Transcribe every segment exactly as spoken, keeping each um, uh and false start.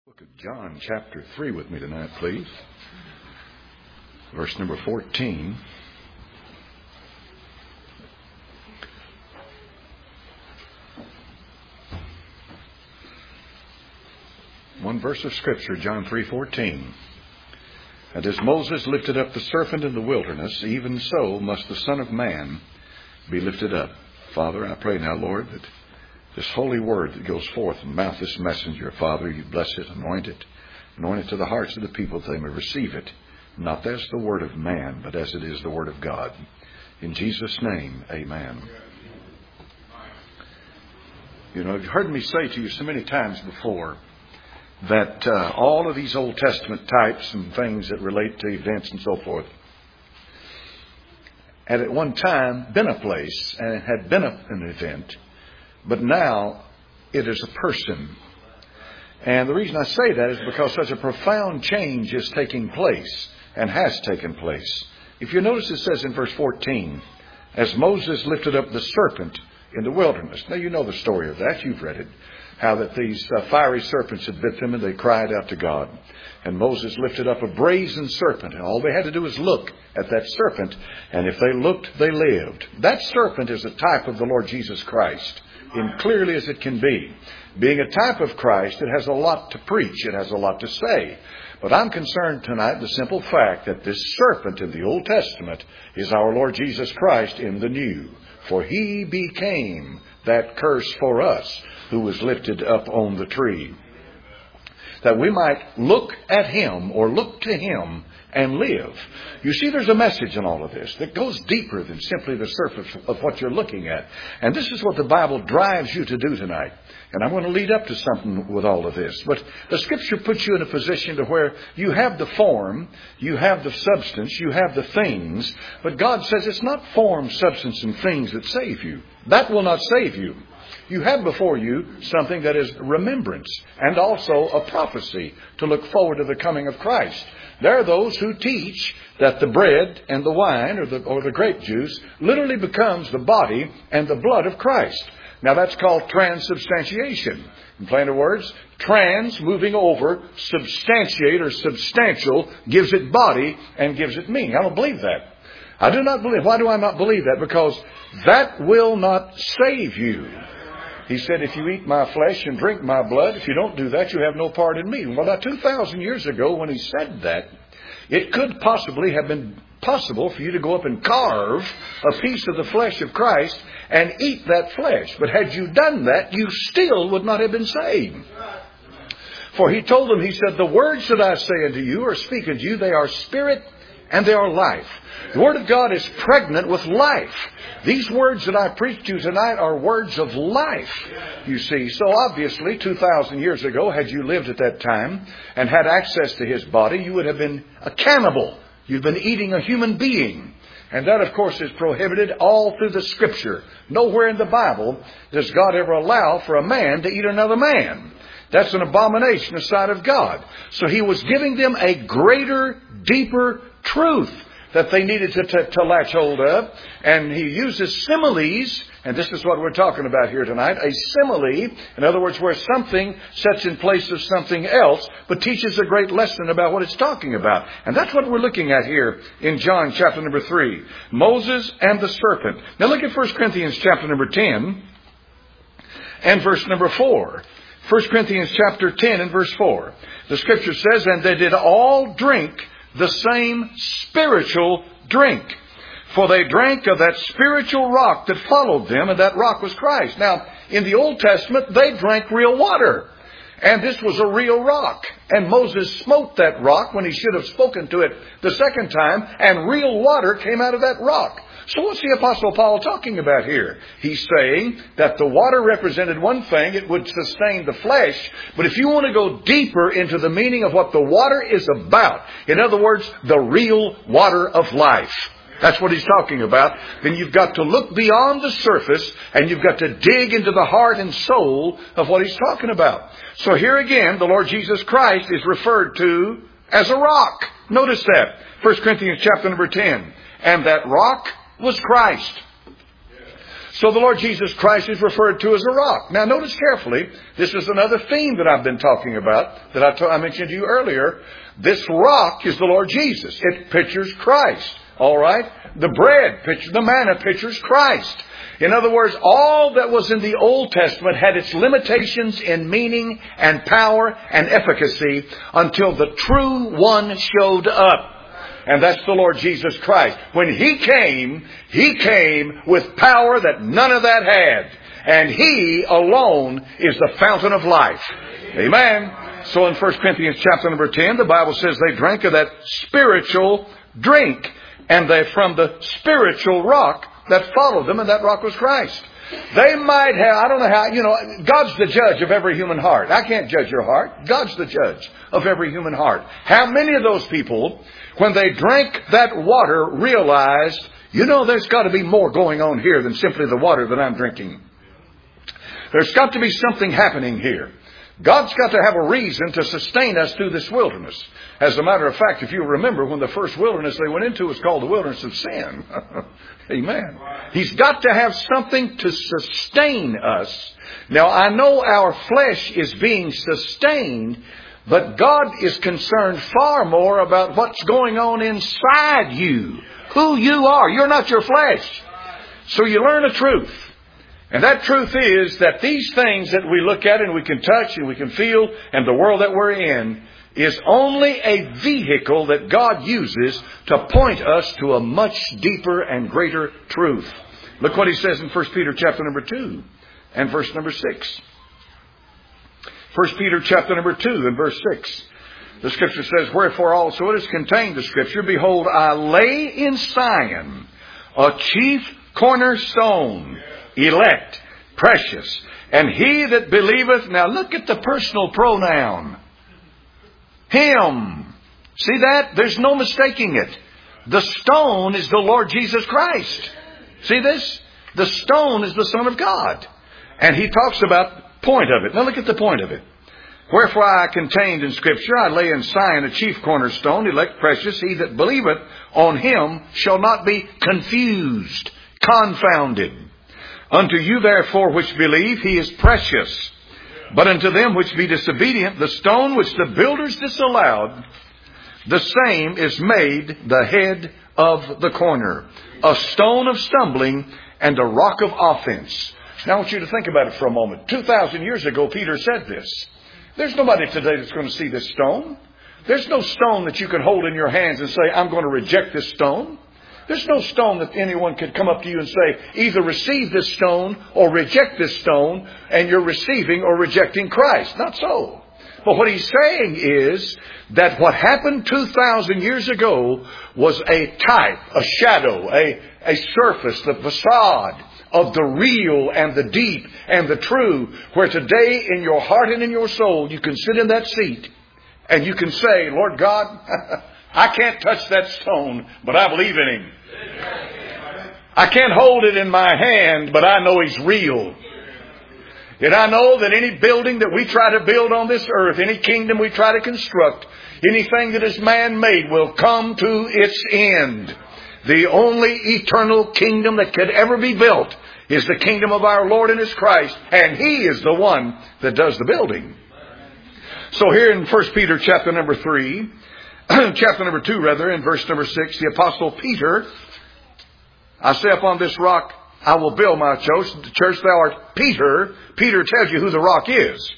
Book of John chapter three with me tonight, please. Verse number fourteen. One verse of Scripture, John three fourteen. And as Moses lifted up the serpent in the wilderness, even so must the Son of Man be lifted up. Father, I pray now, Lord, that this holy word that goes forth from the mouth of this messenger, Father, you bless it, anoint it, anoint it to the hearts of the people that they may receive it, not as the word of man, but as it is the word of God. In Jesus' name, amen. You know, you've heard me say to you so many times before that uh, all of these Old Testament types and things that relate to events and so forth had at one time been a place and it had been a, an event, but now it is a person. And the reason I say that is because such a profound change is taking place and has taken place. If you notice, it says in verse fourteen, as Moses lifted up the serpent in the wilderness. Now you know the story of that. You've read it. How that these uh, fiery serpents had bit them and they cried out to God. And Moses lifted up a brazen serpent. And all they had to do was look at that serpent. And if they looked, they lived. That serpent is a type of the Lord Jesus Christ, in clearly as it can be. Being a type of Christ, it has a lot to preach. It has a lot to say. But I'm concerned tonight with the simple fact that this serpent in the Old Testament is our Lord Jesus Christ in the New. For He became that curse for us who was lifted up on the tree, that we might look at Him or look to Him and live. You see, there's a message in all of this that goes deeper than simply the surface of what you're looking at. And this is what the Bible drives you to do tonight. And I'm going to lead up to something with all of this. But the Scripture puts you in a position to where you have the form, you have the substance, you have the things. But God says it's not form, substance, and things that save you. That will not save you. You have before you something that is remembrance and also a prophecy to look forward to the coming of Christ. There are those who teach that the bread and the wine or the, or the grape juice literally becomes the body and the blood of Christ. Now that's called transubstantiation. In plainer words, trans, moving over, substantiate or substantial, gives it body and gives it meaning. I don't believe that. I do not believe. Why do I not believe that? Because that will not save you. He said, if you eat my flesh and drink my blood, if you don't do that, you have no part in me. Well, now, two thousand years ago, when he said that, it could possibly have been possible for you to go up and carve a piece of the flesh of Christ and eat that flesh. But had you done that, you still would not have been saved. For he told them, he said, the words that I say unto you or speak unto you, they are spirit and they are life. The Word of God is pregnant with life. These words that I preach to you tonight are words of life, you see. So obviously, two thousand years ago, had you lived at that time and had access to His body, you would have been a cannibal. You'd been eating a human being. And that, of course, is prohibited all through the Scripture. Nowhere in the Bible does God ever allow for a man to eat another man. That's an abomination in the sight of God. So He was giving them a greater, deeper truth that they needed to, to, to latch hold of. And He uses similes, and this is what we're talking about here tonight, a simile, in other words, where something sets in place of something else, but teaches a great lesson about what it's talking about. And that's what we're looking at here in John chapter number three. Moses and the serpent. Now look at First Corinthians chapter number ten and verse number four. First Corinthians chapter ten and verse four. The Scripture says, and they did all drink the same spiritual drink. For they drank of that spiritual rock that followed them, and that rock was Christ. Now, in the Old Testament, they drank real water. And this was a real rock. And Moses smote that rock when he should have spoken to it the second time, and real water came out of that rock. So what's the Apostle Paul talking about here? He's saying that the water represented one thing. It would sustain the flesh. But if you want to go deeper into the meaning of what the water is about, in other words, the real water of life, that's what he's talking about, then you've got to look beyond the surface and you've got to dig into the heart and soul of what he's talking about. So here again, the Lord Jesus Christ is referred to as a rock. Notice that. First Corinthians chapter number ten. And that rock was Christ. So the Lord Jesus Christ is referred to as a rock. Now notice carefully, this is another theme that I've been talking about, that I, t- I mentioned to you earlier. This rock is the Lord Jesus. It pictures Christ. All right? The bread, picture, the manna pictures Christ. In other words, all that was in the Old Testament had its limitations in meaning and power and efficacy until the true one showed up. And that's the Lord Jesus Christ. When He came, He came with power that none of that had. And He alone is the fountain of life. Amen. So in First Corinthians chapter number ten, the Bible says they drank of that spiritual drink. And they from the spiritual rock that followed them, and that rock was Christ. They might have, I don't know how, you know, God's the judge of every human heart. I can't judge your heart. God's the judge of every human heart. How many of those people, when they drank that water, realized, you know, there's got to be more going on here than simply the water that I'm drinking. There's got to be something happening here. God's got to have a reason to sustain us through this wilderness. As a matter of fact, if you remember, when the first wilderness they went into was called the wilderness of sin. Amen. He's got to have something to sustain us. Now, I know our flesh is being sustained, but God is concerned far more about what's going on inside you. Who you are. You're not your flesh. So you learn a truth. And that truth is that these things that we look at and we can touch and we can feel, and the world that we're in, is only a vehicle that God uses to point us to a much deeper and greater truth. Look what He says in First Peter chapter number two and verse number six. First Peter chapter number two and verse six. The Scripture says, wherefore also it is contained the Scripture, behold, I lay in Zion a chief cornerstone, elect, precious, and he that believeth. Now look at the personal pronoun. Him. See that? There's no mistaking it. The stone is the Lord Jesus Christ. See this? The stone is the Son of God. And he talks about the point of it. Now look at the point of it. Wherefore I contained in Scripture, I lay in Zion a chief cornerstone, elect, precious, he that believeth on Him shall not be confused, confounded. Unto you therefore which believe, He is precious. But unto them which be disobedient, the stone which the builders disallowed, the same is made the head of the corner, a stone of stumbling and a rock of offense. Now I want you to think about it for a moment. Two thousand years ago, Peter said this. There's nobody today that's going to see this stone. There's no stone that you can hold in your hands and say, I'm going to reject this stone. There's no stone that anyone could come up to you and say, either receive this stone or reject this stone, and you're receiving or rejecting Christ. Not so. But what he's saying is that what happened two thousand years ago was a type, a shadow, a, a surface, the facade of the real and the deep and the true, where today in your heart and in your soul you can sit in that seat and you can say, Lord God, I can't touch that stone, but I believe in Him. I can't hold it in my hand, but I know He's real. And I know that any building that we try to build on this earth, any kingdom we try to construct, anything that is man-made will come to its end. The only eternal kingdom that could ever be built is the kingdom of our Lord and His Christ. And He is the one that does the building. So here in First Peter chapter number three, chapter number two rather, in verse number six, the Apostle Peter, I say upon this rock I will build my church. The church thou art Peter. Peter tells you who the rock is.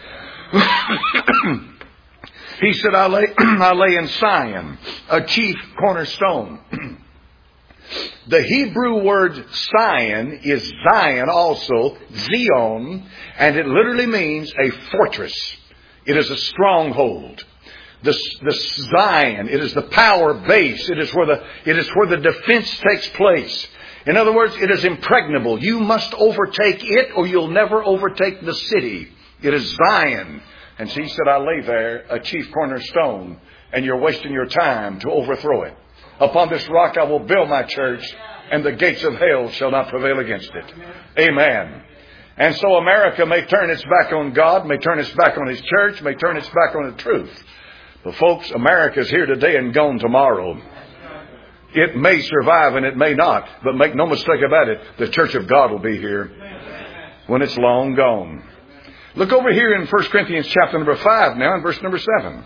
He said, I lay, I lay in Zion a chief cornerstone. The Hebrew word Zion is Zion also, Zion, and it literally means a fortress. It is a stronghold. The, the Zion, it is the power base. It is where the, it is where the defense takes place. In other words, it is impregnable. You must overtake it or you'll never overtake the city. It is Zion. And so he said, I lay there a chief cornerstone, and you're wasting your time to overthrow it. Upon this rock I will build my church, and the gates of hell shall not prevail against it. Amen. And so America may turn its back on God, may turn its back on His church, may turn its back on the truth. But folks, America's here today and gone tomorrow. It may survive and it may not. But make no mistake about it, the church of God will be here when it's long gone. Look over here in First Corinthians chapter number five now and verse number seven.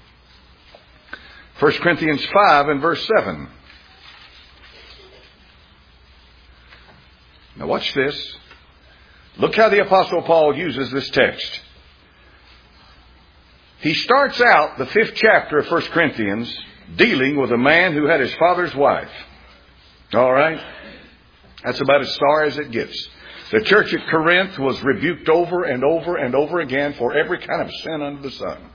First Corinthians five and verse seven. Now watch this. Look how the Apostle Paul uses this text. He starts out the fifth chapter of First Corinthians dealing with a man who had his father's wife. All right? That's about as far as it gets. The church at Corinth was rebuked over and over and over again for every kind of sin under the sun.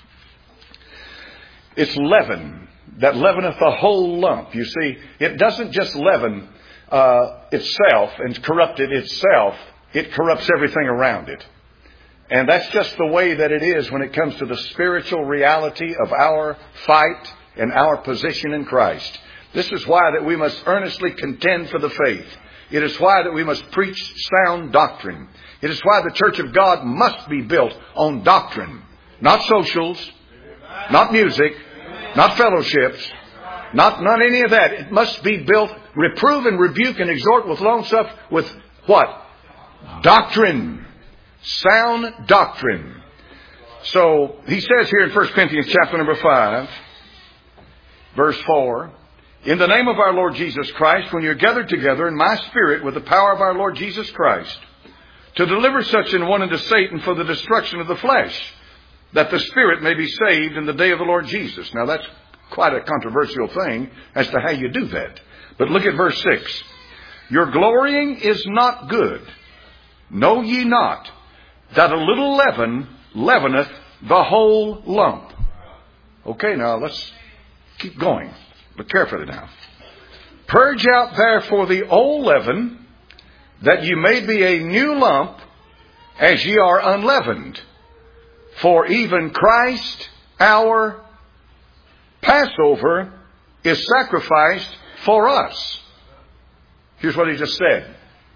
It's leaven that leaveneth the whole lump. You see, it doesn't just leaven uh, itself and corrupt it itself. It corrupts everything around it. And that's just the way that it is when it comes to the spiritual reality of our fight and our position in Christ. This is why that we must earnestly contend for the faith. It is why that we must preach sound doctrine. It is why the church of God must be built on doctrine. Not socials, not music, not fellowships, not, not any of that. It must be built, reprove and rebuke and exhort with long suffering, with what? Doctrine. Sound doctrine. So he says here in First Corinthians chapter number five, verse four, in the name of our Lord Jesus Christ, when you're gathered together in my spirit with the power of our Lord Jesus Christ, to deliver such an one unto Satan for the destruction of the flesh, that the spirit may be saved in the day of the Lord Jesus. Now that's quite a controversial thing as to how you do that. But look at verse six. Your glorying is not good. Know ye not that a little leaven leaveneth the whole lump? Okay, now let's keep going. Look carefully now. Purge out therefore the old leaven, that you may be a new lump, as ye are unleavened. For even Christ, our Passover, is sacrificed for us. Here's what he just said.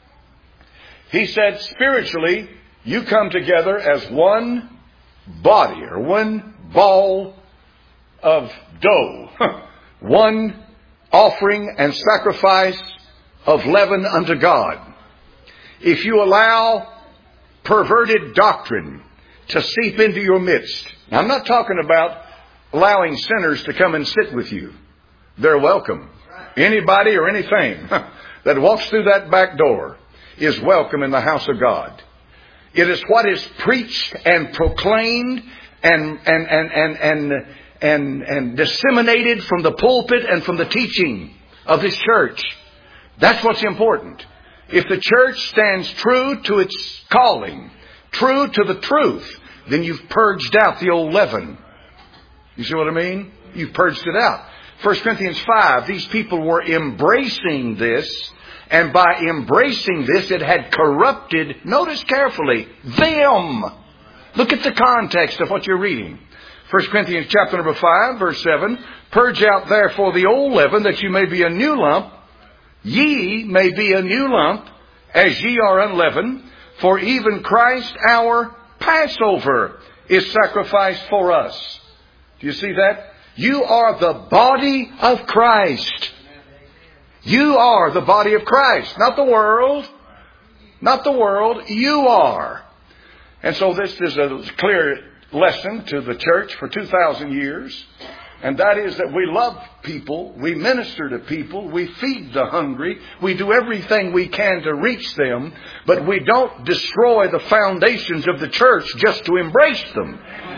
He said, spiritually, you come together as one body or one ball of dough. One offering and sacrifice of leaven unto God. If you allow perverted doctrine to seep into your midst. Now, I'm not talking about allowing sinners to come and sit with you. They're welcome. Anybody or anything that walks through that back door is welcome in the house of God. It is what is preached and proclaimed and and and and and and, and disseminated from the pulpit and from the teaching of this church. That's what's important. If the church stands true to its calling, true to the truth, then you've purged out the old leaven. You see what I mean? You've purged it out. First Corinthians five, these people were embracing this. And by embracing this, it had corrupted, notice carefully, them. Look at the context of what you're reading. First Corinthians chapter number five, verse seven. Purge out therefore the old leaven, that you may be a new lump. Ye may be a new lump, as ye are unleavened. For even Christ our Passover is sacrificed for us. Do you see that? You are the body of Christ. You are the body of Christ, not the world. Not the world. You are. And so this is a clear lesson to the church for two thousand years. And that is that we love people. We minister to people. We feed the hungry. We do everything we can to reach them. But we don't destroy the foundations of the church just to embrace them.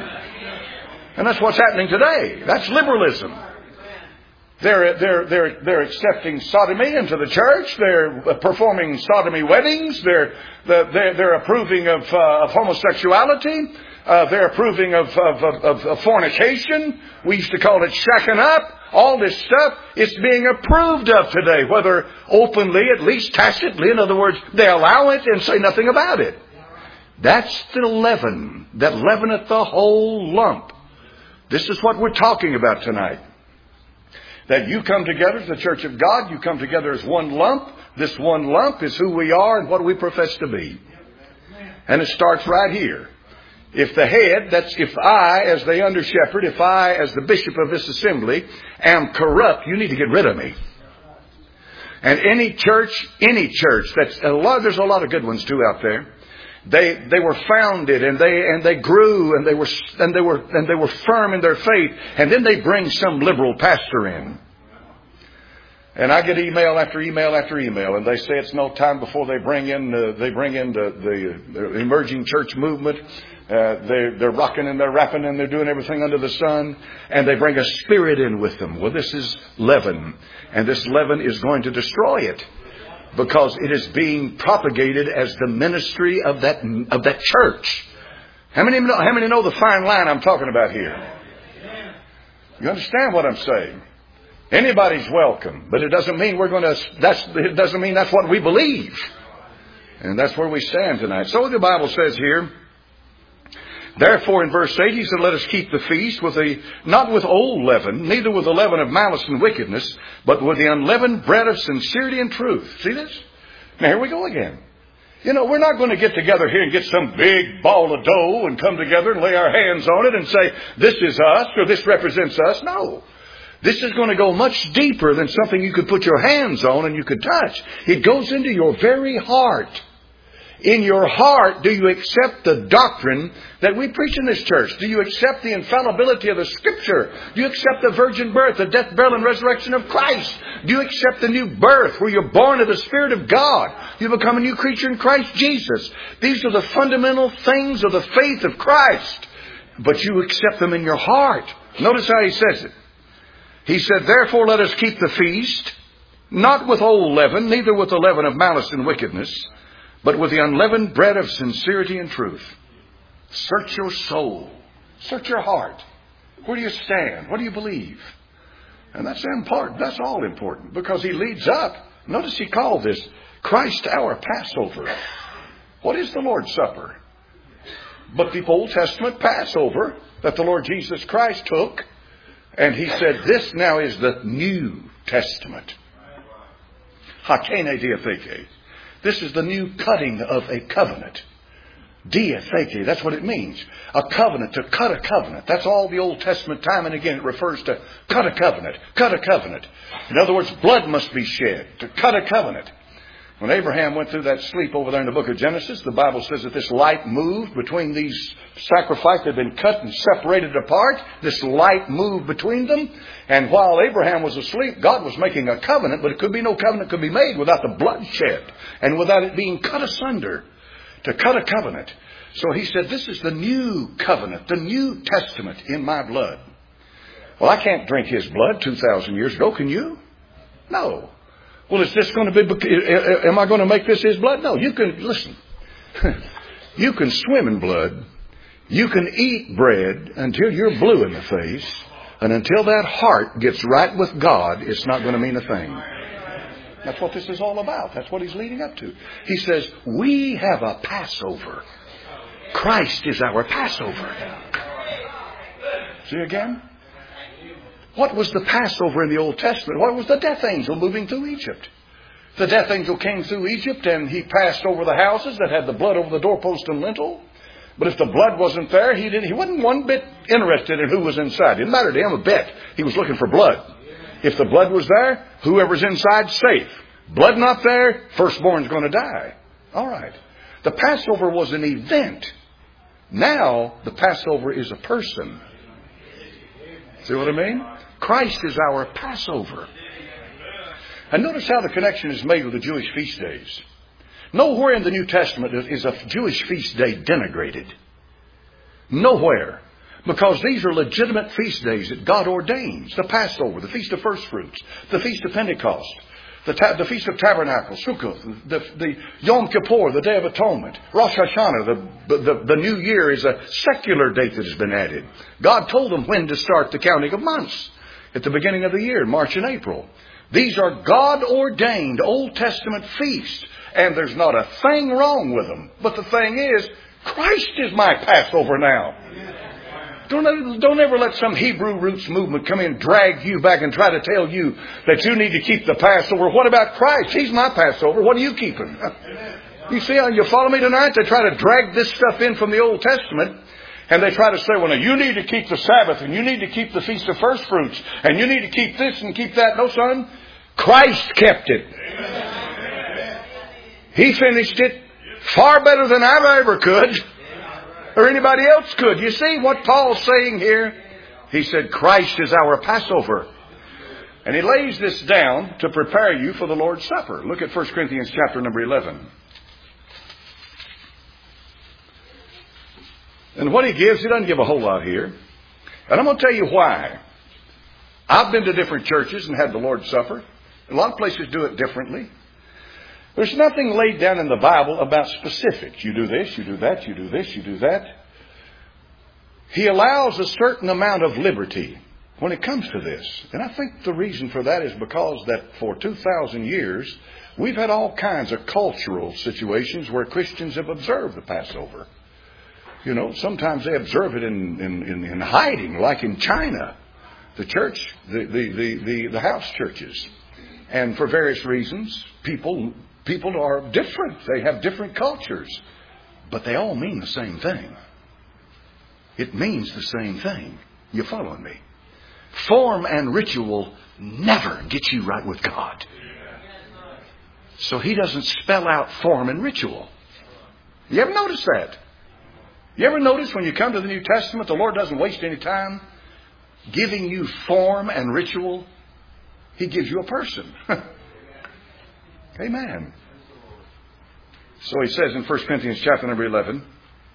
And that's what's happening today. That's liberalism. They're, they're, they're, they're accepting sodomy into the church. They're performing sodomy weddings. They're, they're, they're approving of, uh, of homosexuality. Uh, they're approving of, of, of, of fornication. We used to call it shacking up. All this stuff is being approved of today, whether openly, at least tacitly. In other words, they allow it and say nothing about it. That's the leaven that leaveneth the whole lump. This is what we're talking about tonight. That you come together as the church of God. You come together as one lump. This one lump is who we are and what we profess to be. And it starts right here If the head, that's if I, as the under shepherd, if I, as the bishop of this assembly, am corrupt, you need to get rid of me. And any church, any church, that's a lot, there's a lot of good ones too out there. They they were founded and they and they grew and they were and they were and they were firm in their faith, and then they bring some liberal pastor in. And I get email after email after email, and they say it's no time before they bring in uh, they bring in the, the, the emerging church movement. Uh, they, they're rocking and they're rapping and they're doing everything under the sun, and they bring a spirit in with them. Well, this is leaven, and this leaven is going to destroy it because it is being propagated as the ministry of that of that church. How many know, how many know the fine line I'm talking about here? You understand what I'm saying? Anybody's welcome, but it doesn't mean we're going to. That's it doesn't mean that's what we believe, and that's where we stand tonight. So the Bible says here. Therefore, in verse eight, he said, "Let us keep the feast with a not with old leaven, neither with the leaven of malice and wickedness, but with the unleavened bread of sincerity and truth." See this? Now here we go again. You know, we're not going to get together here and get some big ball of dough and come together and lay our hands on it and say, "This is us," or "This represents us." No. This is going to go much deeper than something you could put your hands on and you could touch. It goes into your very heart. In your heart, do you accept the doctrine that we preach in this church? Do you accept the infallibility of the Scripture? Do you accept the virgin birth, the death, burial, and resurrection of Christ? Do you accept the new birth where you're born of the Spirit of God? You become a new creature in Christ Jesus. These are the fundamental things of the faith of Christ. But you accept them in your heart. Notice how he says it. He said, "Therefore let us keep the feast, not with old leaven, neither with the leaven of malice and wickedness, but with the unleavened bread of sincerity and truth." Search your soul. Search your heart. Where do you stand? What do you believe? And that's important. That's all important. Because he leads up. Notice he called this Christ our Passover. What is the Lord's Supper? But the Old Testament Passover that the Lord Jesus Christ took. And he said, this now is the New Testament. Hakene diatheke. This is the new cutting of a covenant. Diatheke, that's what it means. A covenant, to cut a covenant. That's all the Old Testament time and again it refers to cut a covenant. Cut a covenant. In other words, blood must be shed to cut a covenant. When Abraham went through that sleep over there in the book of Genesis, the Bible says that this light moved between these sacrifices that had been cut and separated apart. This light moved between them. And while Abraham was asleep, God was making a covenant, but it could be no covenant could be made without the blood shed and without it being cut asunder. To cut a covenant. So he said, this is the new covenant, the New Testament in my blood. Well, I can't drink his blood two thousand years ago, can you? No. Well, is this going to be, am I going to make this his blood? No, you can, listen, you can swim in blood. You can eat bread until you're blue in the face. And until that heart gets right with God, it's not going to mean a thing. That's what this is all about. That's what he's leading up to. He says, we have a Passover. Christ is our Passover. See again? What was the Passover in the Old Testament? What was the death angel moving through Egypt? The death angel came through Egypt and he passed over the houses that had the blood over the doorpost and lintel. But if the blood wasn't there, he didn't. He wasn't one bit interested in who was inside. It didn't matter to him a bit. He was looking for blood. If the blood was there, whoever's inside's safe. Blood not there, firstborn's going to die. All right. The Passover was an event. Now the Passover is a person. See what I mean? Christ is our Passover. And notice how the connection is made with the Jewish feast days. Nowhere in the New Testament is a Jewish feast day denigrated. Nowhere. Because these are legitimate feast days that God ordains. The Passover, the Feast of First Fruits, the Feast of Pentecost, the, ta- the Feast of Tabernacles, Sukkot, the, the Yom Kippur, the Day of Atonement, Rosh Hashanah, the, the, the New Year is a secular date that has been added. God told them when to start the counting of months at the beginning of the year, March and April. These are God-ordained Old Testament feasts, and there's not a thing wrong with them. But the thing is, Christ is my Passover now. Don't, don't ever let some Hebrew roots movement come in and drag you back and try to tell you that you need to keep the Passover. What about Christ? He's my Passover. What are you keeping? You see how you follow me tonight? They try to drag this stuff in from the Old Testament. And they try to say, well, now you need to keep the Sabbath, and you need to keep the Feast of First Fruits, and you need to keep this and keep that. No, son. Christ kept it. He finished it far better than I ever could, or anybody else could. You see what Paul's saying here? He said, Christ is our Passover. And he lays this down to prepare you for the Lord's Supper. Look at First Corinthians chapter number eleven. And what he gives, he doesn't give a whole lot here. And I'm going to tell you why. I've been to different churches and had the Lord's Supper. A lot of places do it differently. There's nothing laid down in the Bible about specifics. You do this, you do that, you do this, you do that. He allows a certain amount of liberty when it comes to this. And I think the reason for that is because that for two thousand years, we've had all kinds of cultural situations where Christians have observed the Passover. You know, sometimes they observe it in, in, in, in hiding, like in China, the church, the, the, the, the, the house churches. And for various reasons, people, people are different. They have different cultures. But they all mean the same thing. It means the same thing. You following me? Form and ritual never get you right with God. So He doesn't spell out form and ritual. You ever notice that? You ever notice when you come to the New Testament, the Lord doesn't waste any time giving you form and ritual? He gives you a person. Amen. So He says in First Corinthians chapter number eleven,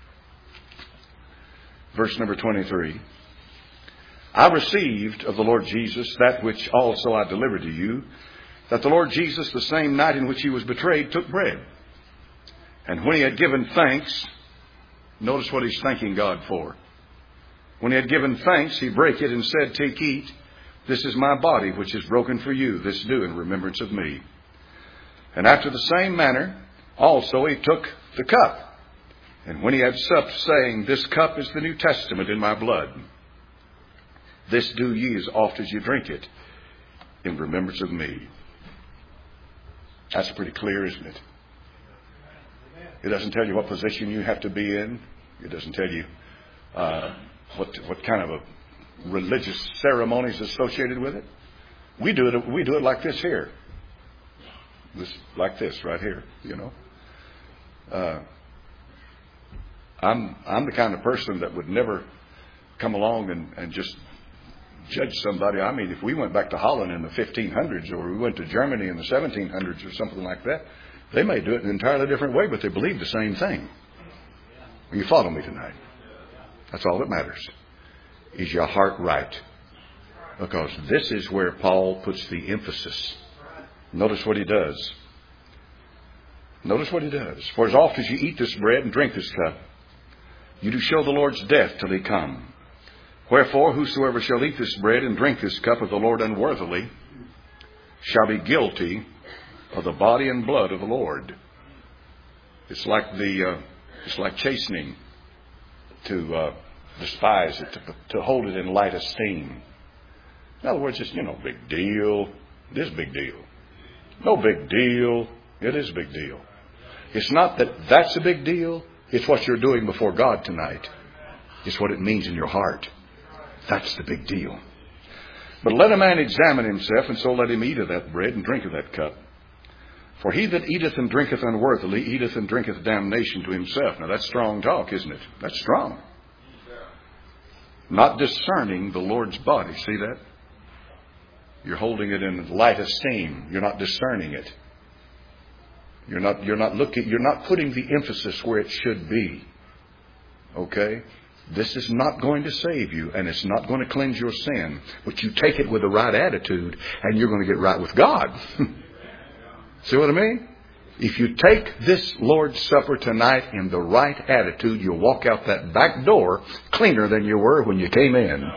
verse number twenty-three, I received of the Lord Jesus that which also I delivered to you, that the Lord Jesus, the same night in which He was betrayed, took bread. And when He had given thanks, notice what He's thanking God for. When He had given thanks, He brake it and said, take, eat. This is my body, which is broken for you. This do in remembrance of me. And after the same manner, also He took the cup. And when He had supped, saying, this cup is the New Testament in my blood. This do ye as oft as you drink it in remembrance of me. That's pretty clear, isn't it? It doesn't tell you what position you have to be in. It doesn't tell you uh, what what kind of a religious ceremonies associated with it. We do it. We do it like this here. This like this right here. You know. Uh, I'm I'm the kind of person that would never come along and, and just judge somebody. I mean, if we went back to Holland in the fifteen hundreds, or we went to Germany in the seventeen hundreds, or something like that, they may do it in an entirely different way, but they believe the same thing. You follow me tonight? That's all that matters. Is your heart right? Because this is where Paul puts the emphasis. Notice what he does. Notice what he does. For as oft as you eat this bread and drink this cup, you do show the Lord's death till He come. Wherefore, whosoever shall eat this bread and drink this cup of the Lord unworthily shall be guilty of the body and blood of the Lord. It's like the, uh, it's like chastening, to uh, despise it, to, to hold it in light esteem. In other words, it's, you know, big deal. It is a big deal. No big deal. It is a big deal. It's not that that's a big deal. It's what you're doing before God tonight. It's what it means in your heart. That's the big deal. But let a man examine himself, and so let him eat of that bread and drink of that cup. For he that eateth and drinketh unworthily eateth and drinketh damnation to himself. Now that's strong talk, isn't it? That's strong. Not discerning the Lord's body. See that? You're holding it in light esteem. You're not discerning it. You're not, you're not looking, you're not putting the emphasis where it should be. Okay? This is not going to save you, and it's not going to cleanse your sin. But you take it with the right attitude, and you're going to get right with God. See what I mean? If you take this Lord's Supper tonight in the right attitude, you'll walk out that back door cleaner than you were when you came in.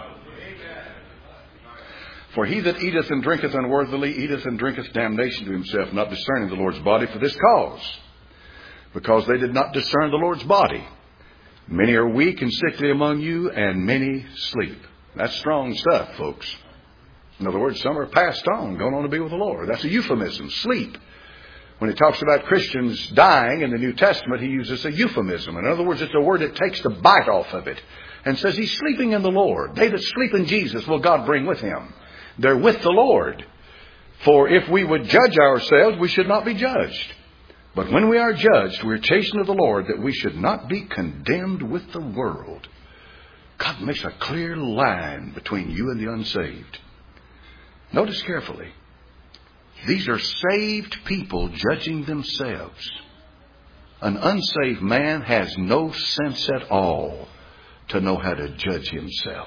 For he that eateth and drinketh unworthily eateth and drinketh damnation to himself, not discerning the Lord's body for this cause. Because they did not discern the Lord's body. Many are weak and sickly among you, and many sleep. That's strong stuff, folks. In other words, some are passed on, going on to be with the Lord. That's a euphemism, sleep. When he talks about Christians dying in the New Testament, he uses a euphemism. In other words, it's a word that takes the bite off of it. and says he's sleeping in the Lord. They that sleep in Jesus will God bring with him. They're with the Lord. For if we would judge ourselves, we should not be judged. But when we are judged, we are chastened of the Lord, that we should not be condemned with the world. God makes a clear line between you and the unsaved. Notice carefully. These are saved people judging themselves. An unsaved man has no sense at all to know how to judge himself.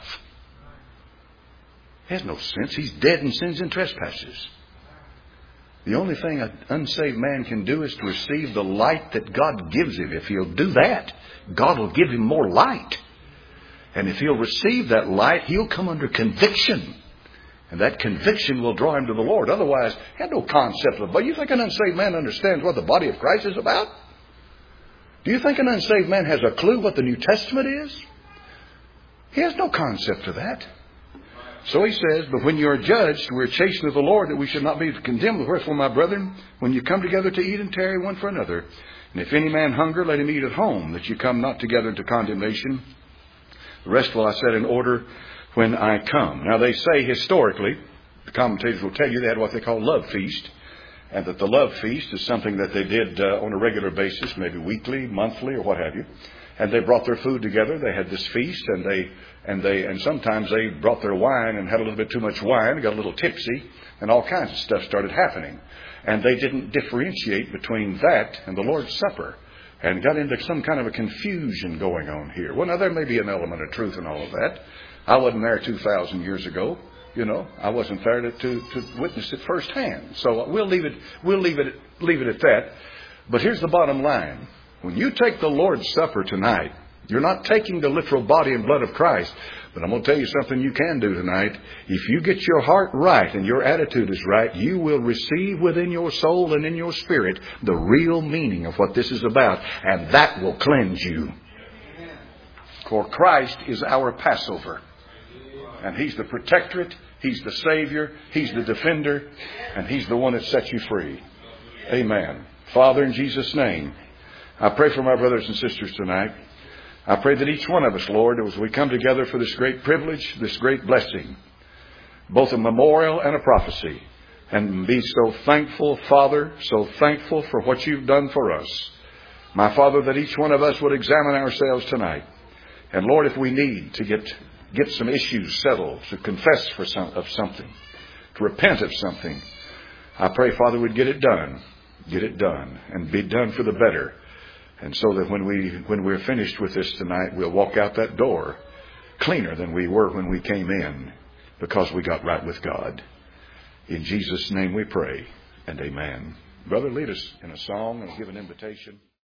He has no sense. He's dead in sins and trespasses. The only thing an unsaved man can do is to receive the light that God gives him. If he'll do that, God will give him more light. And if he'll receive that light, he'll come under conviction. And that conviction will draw him to the Lord. Otherwise, he had no concept of it. You think an unsaved man understands what the body of Christ is about? Do you think an unsaved man has a clue what the New Testament is? He has no concept of that. So he says, but when you are judged, we are chastened of the Lord, that we should not be condemned. Wherefore, my brethren, when you come together to eat and tarry one for another, and if any man hunger, let him eat at home, that you come not together into condemnation. The rest will I set in order when I come. Now they say historically, the commentators will tell you they had what they call love feast, and that the love feast is something that they did uh, on a regular basis, maybe weekly, monthly, or what have you. And they brought their food together. They had this feast, and they and they and sometimes they brought their wine and had a little bit too much wine, got a little tipsy, and all kinds of stuff started happening. And they didn't differentiate between that and the Lord's Supper, and got into some kind of a confusion going on here. Well, now there may be an element of truth in all of that. I wasn't there two thousand years ago. You know, I wasn't there to, to, to witness it firsthand. So we'll leave it, we'll leave it, leave it at that. But here's the bottom line. When you take the Lord's Supper tonight, you're not taking the literal body and blood of Christ. But I'm going to tell you something you can do tonight. If you get your heart right and your attitude is right, you will receive within your soul and in your spirit the real meaning of what this is about. And that will cleanse you. For Christ is our Passover. And He's the protectorate. He's the Savior. He's the defender. And He's the one that sets you free. Amen. Father, in Jesus' name, I pray for my brothers and sisters tonight. I pray that each one of us, Lord, as we come together for this great privilege, this great blessing, both a memorial and a prophecy, and be so thankful, Father, so thankful for what You've done for us. My Father, that each one of us would examine ourselves tonight. And Lord, if we need to get get some issues settled, to confess for some, of something, to repent of something, I pray, Father, we'd get it done. Get it done. And be done for the better. And so that when, we, when we're finished with this tonight, we'll walk out that door cleaner than we were when we came in, because we got right with God. In Jesus' name we pray, and amen. Brother, lead us in a song and give an invitation.